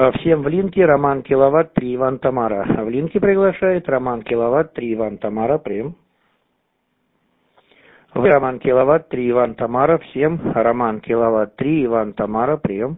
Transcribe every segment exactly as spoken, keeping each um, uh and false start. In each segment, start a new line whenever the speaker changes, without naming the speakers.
Всем в линке Роман Киловатт, три Иван Тамара. В линке приглашает Роман Киловатт, три Иван Тамара. Прием. Вы Роман Киловатт, три Иван Тамара. Всем Роман Киловатт, три Иван Тамара. Прием.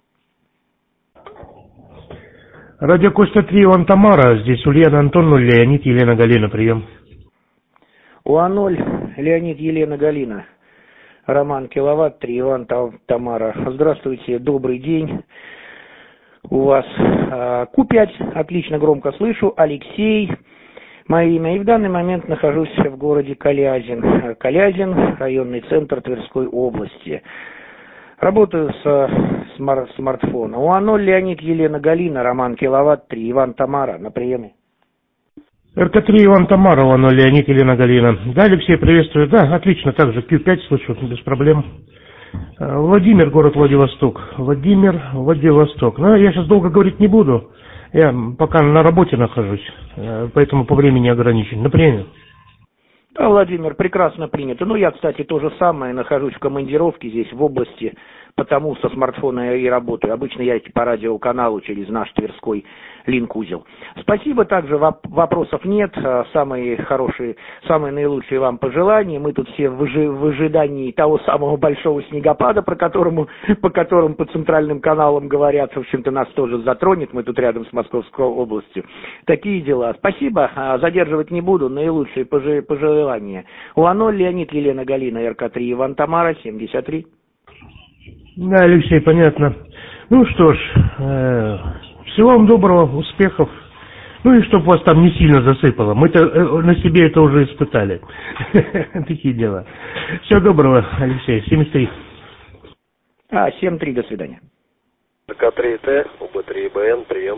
Радио Костя три Иван Тамара. Здесь Ульяна Антоновна, Леонид, Елена Галина. Прием.
УА ноль, Леонид, Елена Галина. Роман Киловатт, три Иван Тамара. Здравствуйте, добрый день. У вас э, Ку пять, отлично, громко слышу. Алексей, мое имя. И в данный момент нахожусь в городе Калязин. Калязин, районный центр Тверской области. Работаю с смар- смартфона. УА ноль, Леонид, Елена Галина, Роман Киловатт, три Иван Тамара. На приеме.
эр ка три Иван Тамара, УА ноль, Леонид, Елена Галина. Да, Алексей, приветствую. Да, отлично, также Ку пять слышу, без проблем. Владимир, город Владивосток. Владимир, Владивосток. Ну, я сейчас долго говорить не буду. Я пока на работе нахожусь, поэтому по времени ограничен. На приеме.
Да, Владимир, прекрасно принято. Ну, я, кстати, то же самое, нахожусь в командировке здесь, в области, потому со смартфона я и работаю. Обычно я по радиоканалу через наш Тверской линк-узел. Спасибо, также вопросов нет. Самые хорошие, самые наилучшие вам пожелания. Мы тут все в, выжи, в ожидании того самого большого снегопада, про которому, по которому по центральным каналам говорят. В общем-то, нас тоже затронет. Мы тут рядом с Московской областью. Такие дела. Спасибо. Задерживать не буду. Наилучшие пожелания. УА ноль, Леонид, Елена Галина, эр ка три Иван Тамара, семьдесят три.
Да, Алексей, понятно. Ну что ж, э, всего вам доброго, успехов. Ну и чтобы вас там не сильно засыпало. Мы-то э, на себе это уже испытали. Такие дела. Всего доброго, Алексей. семьдесят три.
А, семь три, до свидания.
эр ка три тэ, у бэ три бэ эн, прием.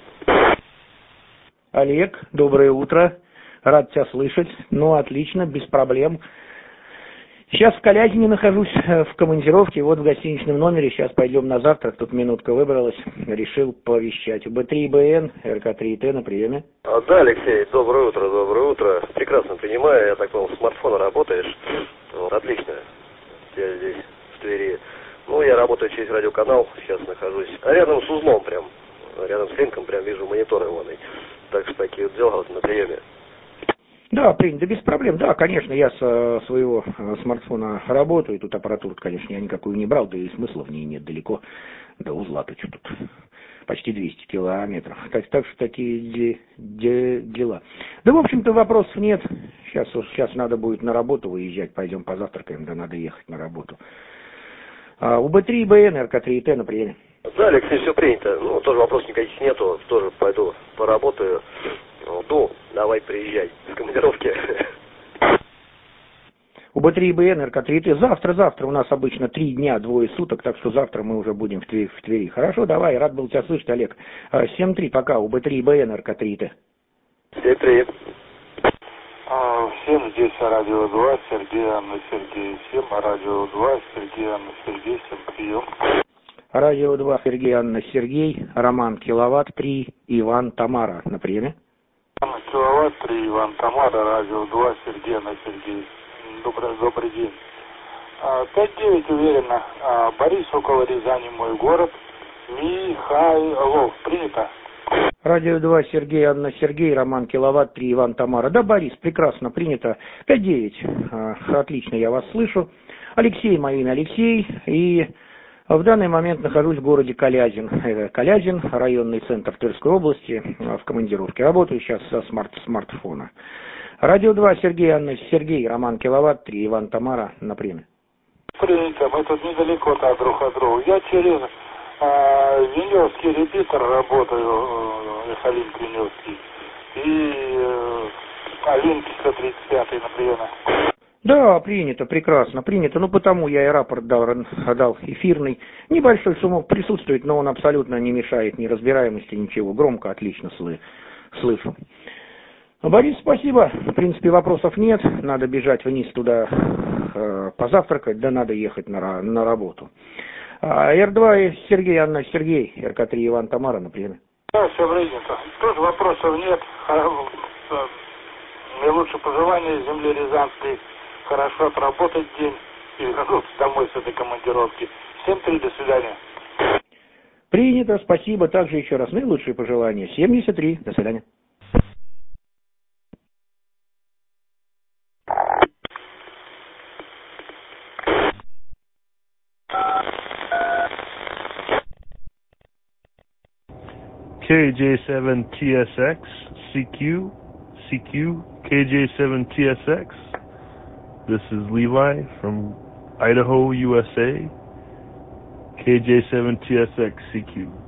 Олег, доброе утро. Рад тебя слышать. Ну, отлично, без проблем. Сейчас в Калязине нахожусь, в командировке, вот в гостиничном номере. Сейчас пойдем на завтрак, тут минутка выбралась, решил повещать. бэ три бэ эн, эр ка три тэ на приеме.
А, да, Алексей, доброе утро, доброе утро. Прекрасно понимаю, я так понял, с смартфона работаешь. Вот, отлично. Я здесь, в Твери. Ну, я работаю через радиоканал, сейчас нахожусь. А рядом с узлом прям, рядом с линком прям вижу монитор иваный. Так что такие вот дела вот на приеме.
Да, принято, без проблем. Да, конечно, я со своего смартфона работаю. Тут аппаратуру, конечно, я никакую не брал, да и смысла в ней нет далеко. До узла-то что тут? Почти двести километров. Так, так что такие де, де, дела. Да, в общем-то, вопросов нет. Сейчас, сейчас надо будет на работу выезжать. Пойдем позавтракаем, да надо ехать на работу. А, у бэ три бэ эн, эр ка три тэ на приеме.
Да, Алексей, все принято. Ну, тоже вопросов никаких нету. Тоже пойду поработаю. Ну, давай приезжай с командировки.
У бэ три бэ эн, эр ка три тэ. Завтра, завтра у нас обычно три дня, двое суток, так что завтра мы уже будем в Твери. В Твери. Хорошо, давай, рад был тебя слышать, Олег. семь три, пока, у бэ три бэ эн, эр ка три тэ.
семь три.
А, всем здесь Радио два, Сергей, Анна, Сергей. Всем Радио два, Сергей, Анна, Сергей. Всем прием.
Радио два, Сергей, Анна, Сергей. Роман Киловатт, три Иван Тамара. На приеме.
Роман Киловатт, три Иван Тамара. Радио два, Сергей, Анна, Сергей. Добрый, добрый день. пять девять уверенно. А, Борис, около Рязани, мой город. Михайлов. Принято.
Радио два, Сергей, Анна, Сергей, Роман Киловатт, три Иван Тамара. Да, Борис, прекрасно, принято. пять девять. Отлично, я вас слышу. Алексей, мое имя Алексей. И в данный момент нахожусь в городе Калязин. Калязин, районный центр Тверской области, в командировке. Работаю сейчас со смарт смартфона. Радио два, Сергей, Анна, Сергей, Роман Киловатт, три Иван Тамара на приеме.
Принято, мы тут недалеко-то друг от друга. Я через э, Веневский репетитор работаю, э, Эхолинк Веневский, и э, Олимп сто тридцать пять на приеме.
Да, принято, прекрасно, принято. Ну, потому я и рапорт дал, дал эфирный. Небольшой шумок присутствует, но он абсолютно не мешает ни разбираемости, ничего. Громко, отлично сли, слышу. Борис, спасибо. В принципе, вопросов нет. Надо бежать вниз туда э, позавтракать, да надо ехать на, на работу. А, эр два, Сергей, Анна, Сергей, эр ка три Иван Тамара, например.
Да, все принято. Тоже вопросов нет. Наилучшие пожелания земле Рязанской. Хорошо отработать день и вернуться домой с этой командировки. семь три, до свидания.
Принято, спасибо. Также еще раз наилучшие пожелания. семьдесят три. До свидания.
K J seven T S X, C Q, C Q, K J seven T S X. This is Levi from Idaho, U S A. K J seven T S X, C Q.